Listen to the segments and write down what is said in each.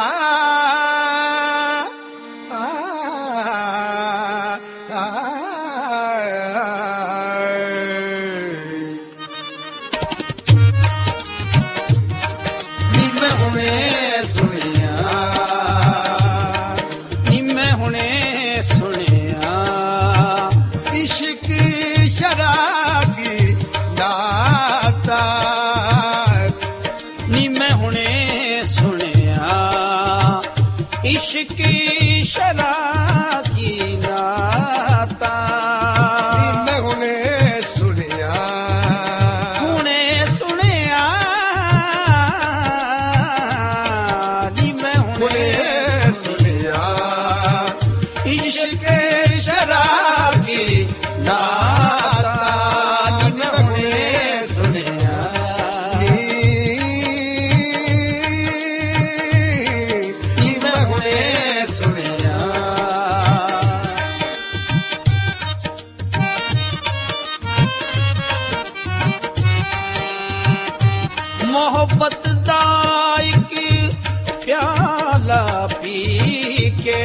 इश्की शराब की नाता मैं हुने सुनिया नी मैं हुने सुनिया इश्की शराब की नाता नी मैं हुने सुनिया मोहब्बत दा एक प्याला पी के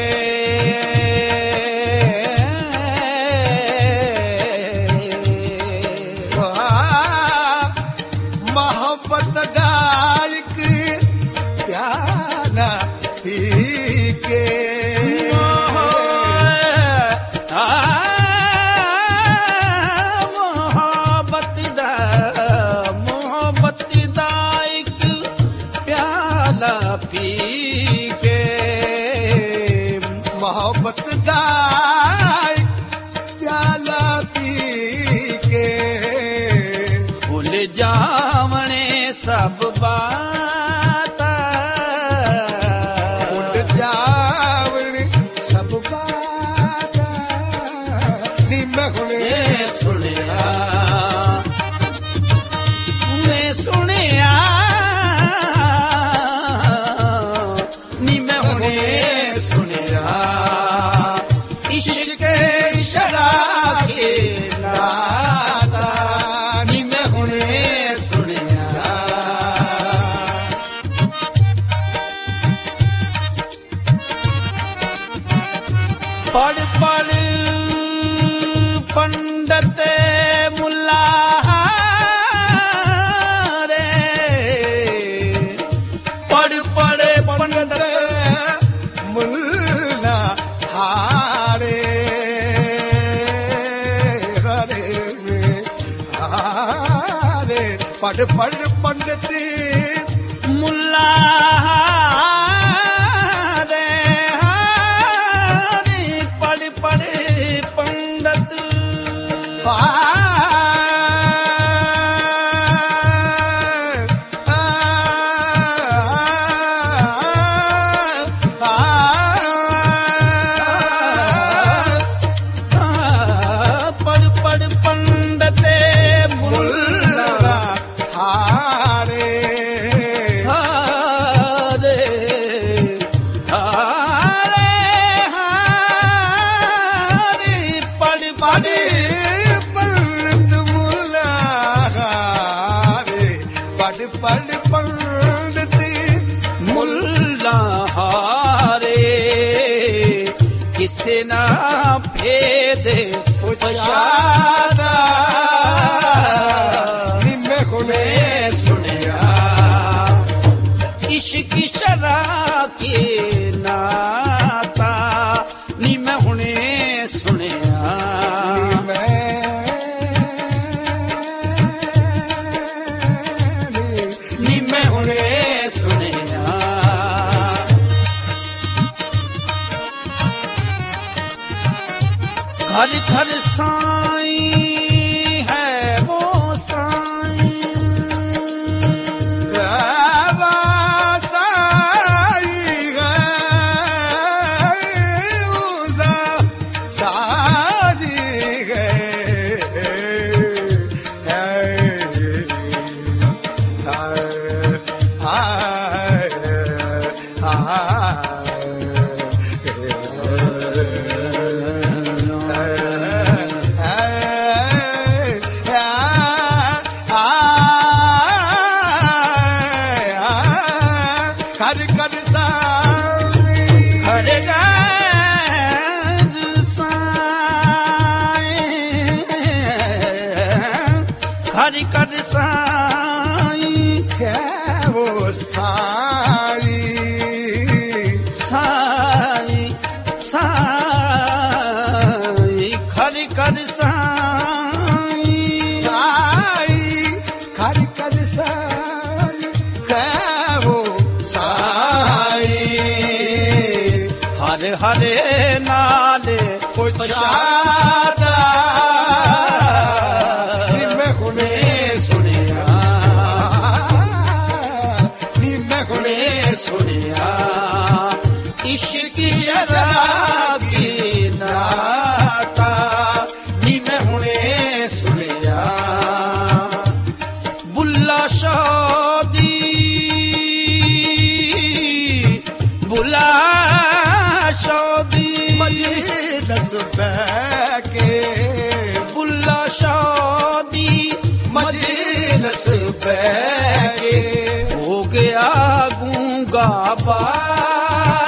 मोहब्बत दा एक प्याला पी के पी के मोहब्बत दा प्याला पी के भूल जावने सब बात भूल जावने सब बात नी मैं हुने सुनिया पढ़ पढ़ पंडित मुल्ला रे पढ़ पढ़ पंडित मुल्ला हारे हरे हारे पढ़ पढ़ पंडित मुल्ला पंडित पढ़ पढ़ पंडित मुल्ला हारे हारे हारे हारे पढ़ पढ़ पंडित मुल्ला हारे पढ़ पढ़ पंडित मुल्ला हारे किसे ना भेद पछादा मैं हुने सुनिया इश्क शराब के नाता नी मैं हुने सुनिया नी मैं हुने सुनिया घर घर साईं है वो साईं साई गए साजी कर कर सा साईं है वो साई साईं साईं खर कर साईं साई खर कर साई है वो साई हर हरे नाले पुछादा मैं हुने सुनिया मैं हुने सुनिया इश्क शराबी नाता नी मैं हुने सुनिया बुल्ला शादी बुला शादी मजीदस बैके बुल्ला शादी मजीदस बैके हो गया गूंगा बार